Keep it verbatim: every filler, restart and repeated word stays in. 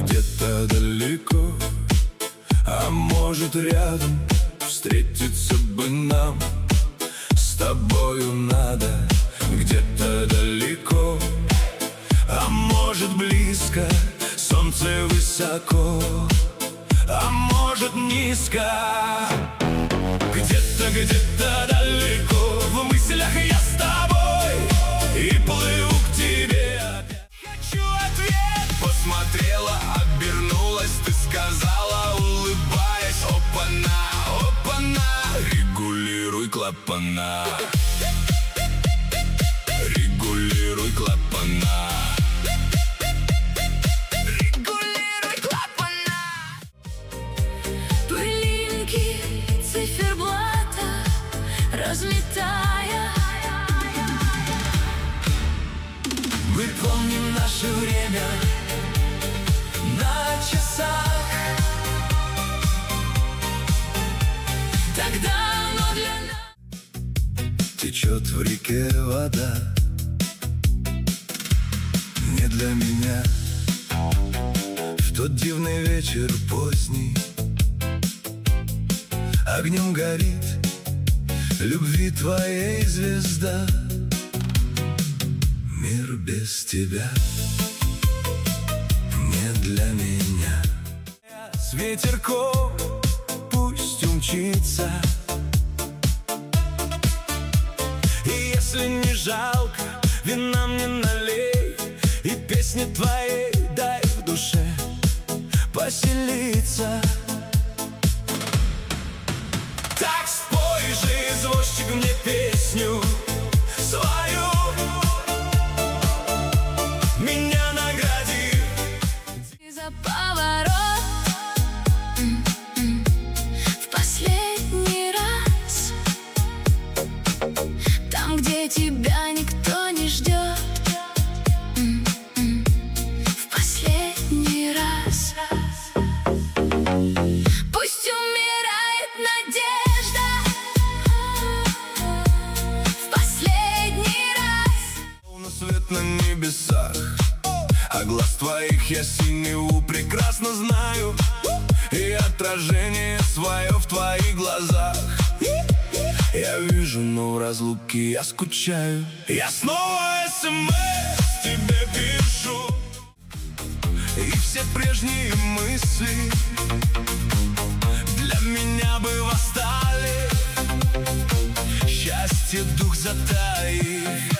где-то далеко, а может рядом. Встретиться бы нам с тобою надо, где-то далеко, а может близко. Солнце высоко, а может низко. Где-то, где-то далеко, в мыслях я с тобой и плыву к тебе опять. Хочу ответ. Посмотрела, обернулась, ты сказала, улыбаясь: опа-на, опа-на, регулируй клапана, регулируй клапана. Циферблата разметая, мы помним наше время на часах. тогда оно для нас течет в реке вода, не для меня. В тот дивный вечер поздний огнем горит любви твоей звезда. Мир без тебя не для меня. С ветерком пусть умчится, и если не жалко, вина мне налей, и песни твоей дай в душе поселиться. Так спой же, извозчик, мне песню свою, меня награди. и за поворот в последний раз, там, где тебя никто не ждет, в последний раз. Пусть умирает надежда в последний раз. Словно свет на небесах, а глаз твоих я синеву прекрасно знаю, и отражение свое в твоих глазах я вижу, но в разлуке я скучаю. Я снова смс тебе пишу, и все прежние мысли для меня бы восстали. Счастье дух затаив,